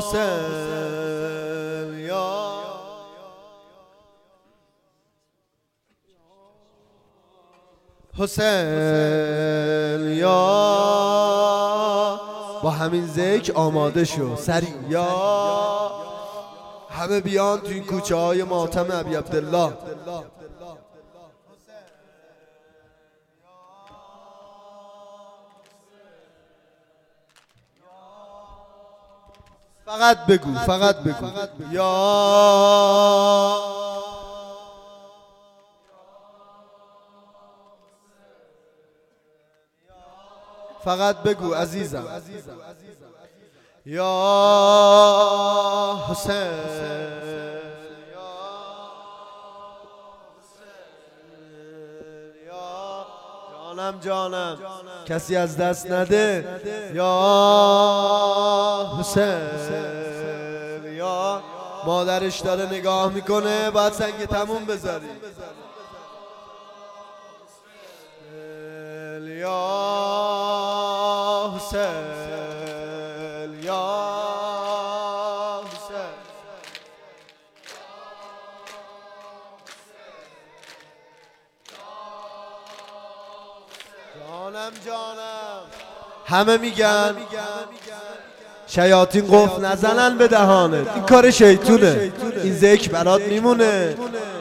حسین یا حسین یا با همین ذکر آماده شو سریع یا همه بیان تو این کوچه های ماتم ابی عبدالله. فقط بگو یا فقط بگو عزیزم یا حسین جانم کسی از دست نده یا حسین یا مادرش داره نگاه میکنه باید سنگ تموم بذاری یا حسین یا حسین جانم همه میگن شیاطین قفل نزنن به دهانت، این کار شیطونه، این ذکر برات میمونه.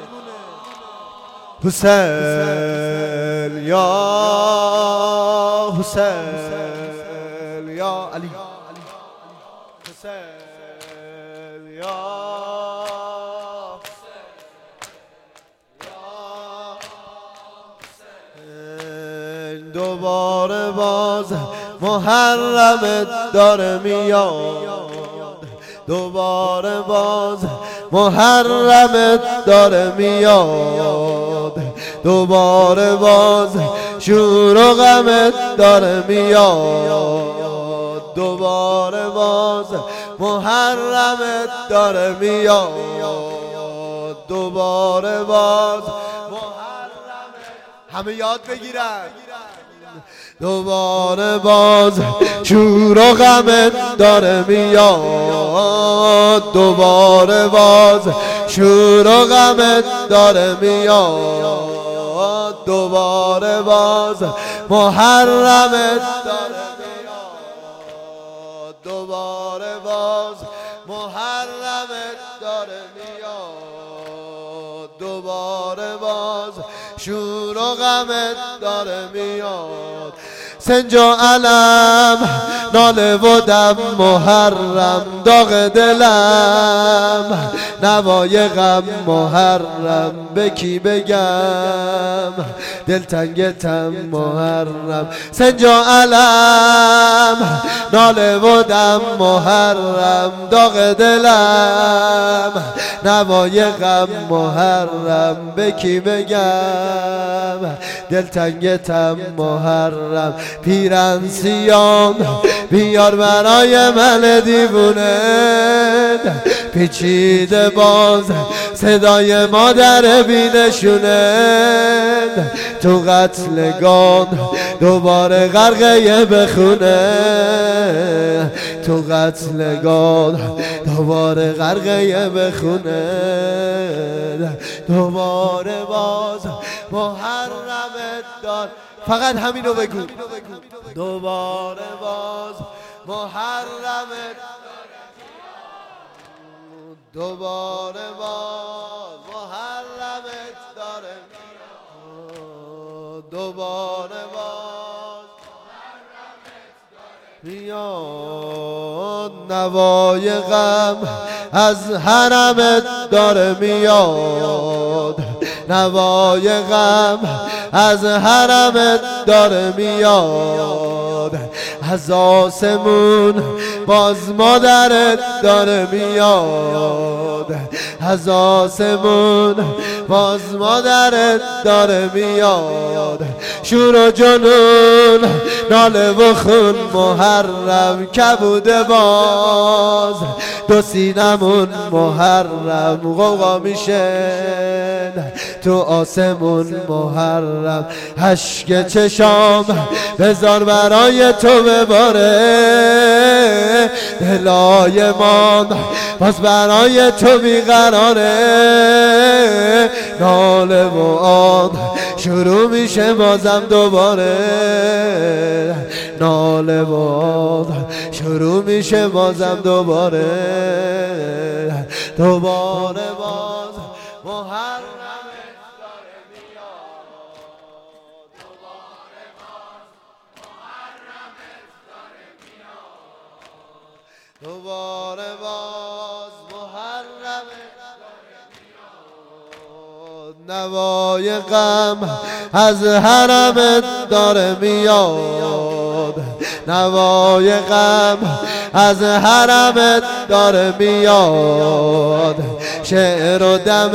حسین یا حسین یا علی حسین یا دوباره باز محرمت داره میاد، دوباره باز محرمت داره میاد، دوباره باز شور و غمت داره میاد، دوباره باز محرمت داره میاد، دوباره باز همه یاد بگیرن دوباره باز شور و غمت داره میاد، دوباره باز شور و غمت داره میاد، دوباره باز محرمت داره میاد، دوباره باز محرمت داره میاد، دوباره باز شور و غمت داره میاد. سنجا علم ناله و دم محرم داغ دلم، نوای غم محرم به کی بگم، دلتنگتم محرم. سنجا علم ناله و دم محرم داغ دلم، نوای غم محرم به کی بگم، دلتنگتم محرم. پیرنسیان بیار برای من دیوونه، پیچیده باز صدای مادر بینشونه، تو قتلگان دوباره غرقه بخونه، تو قتلگان دوباره غرقه بخونه، دوباره باز محرمت دار. فقط همینو بگو دوباره باز محرمت، دوباره باز محرمت داره، دوباره باز میاد، نوای غم از حرمت داره میاد، نوای غم از حرمت داره میاد، از آسمون باز مادرت داره میاد، از آسمون باز مادرت داره میاد. شور و جنون ناله و خون محرم کبوده باز، دو سینمون محرم غوغا میشه، تو آسمون محرم اشک چشام بذار برای تو بباره دلای من باز برای تو بیقراره ناله و آن شروع میشه بازم دوباره ناله و آن شروع میشه بازم دوباره باز محرمت داره میاد دوباره باز محرمت داره میاد دوباره باز محرمت داره میاد نوای غم از حرمت داره میاد نوای غم از حرمت داره میاد شعر و دم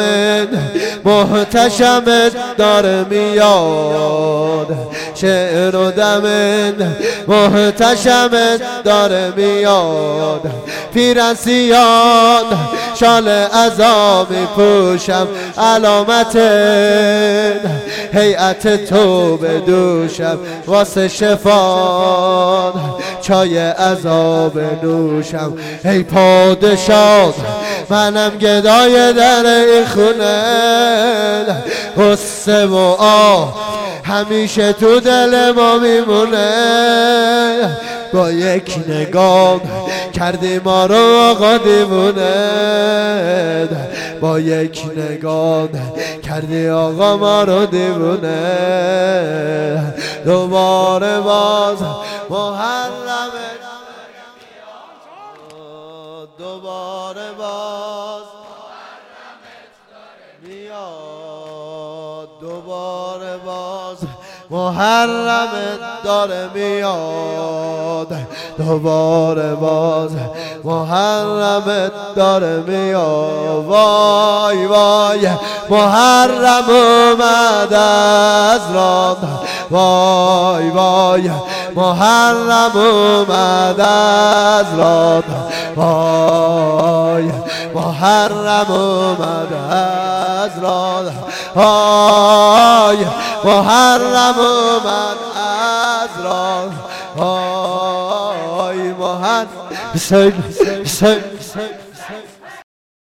محتشمت داره میاد شعر و دم محتشمت داره میاد پیرسیان شال عزا می پوشم علامت هیئت تو بدوشم واسه شفا چای عذاب نوشم ای پادشاه منم گدای در این خونه غصه و آه همیشه تو دل ما میمونه با یک نگاه کردی ما رو آقا دیوونه با یک نگاه کردی آقا ما رو دیوونه دوباره باز محرمت دوباره باز میاد دوباره باز محرمت داره میاد دوباره باز محرمت داره میاد وای وای محرم اومد از راه وای وای محرم اومد از راه وای محرم اومد از راه وای محرم اومد از راه وای محرم